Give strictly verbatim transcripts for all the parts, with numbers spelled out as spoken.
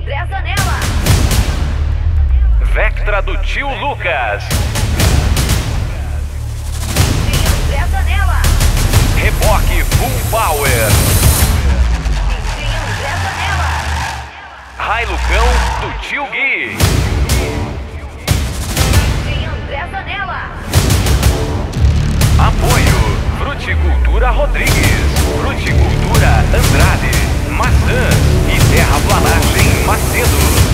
André Zanella. Vectra do tio Lucas. D J André Zanella. Reboque Full Power. D J André Zanella. Railucão do tio Gui. D J André Zanella. Apoio Fruticultura Rodrigues, Fruticultura Andrade, Maçã e Terraplanagem Macedo.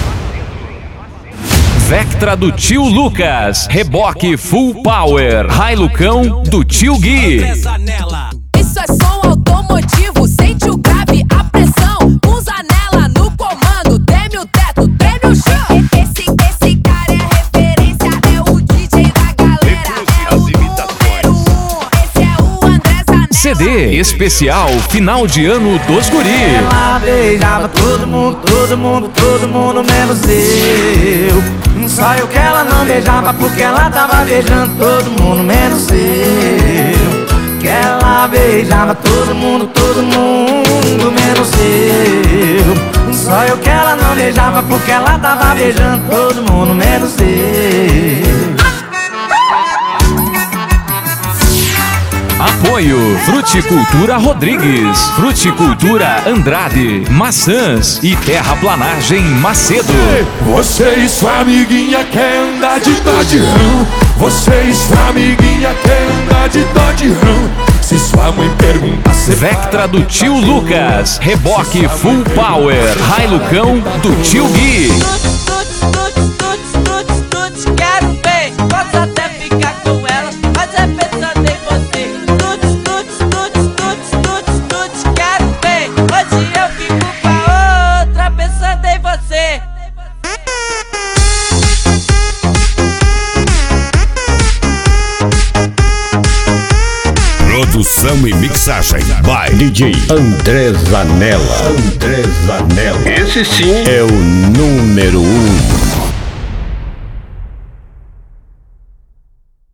Vectra do tio Lucas, Reboque Full Power, Railucão do tio Gui. Isso é som automotivo, sente o grave, a pressão. Um Zanella no comando, treme o teto, treme o chão. Esse, esse cara é referência, é o D J da galera. É o número um, esse é o André Zanella. C D especial final de ano dos guri. Ela beijava todo mundo, todo mundo, todo mundo menos eu. Só eu que ela não beijava porque ela tava beijando todo mundo menos eu. Que ela beijava todo mundo, todo mundo menos eu. Só eu que ela não beijava porque ela tava beijando todo mundo menos eu. Apoio Fruticultura Rodrigues, Fruticultura Andrade, Maçãs e Terraplanagem Macedo. Você e sua amiguinha quer andar de Dodge Ram. Você e sua amiguinha quer andar de Dodge Ram. Se sua mãe perguntar, se Vectra do tio Lucas, Reboque Full Power, Railucão do tio Gui. Quero bem, posso até ficar com ela, mas é pensando em você. Tuts, tuts, tuts, tuts, tuts, tuts, quero bem. Hoje eu fico com a outra pensando em você. Produção e mixagem by D J André Zanella. André Zanella. Esse sim é o número um.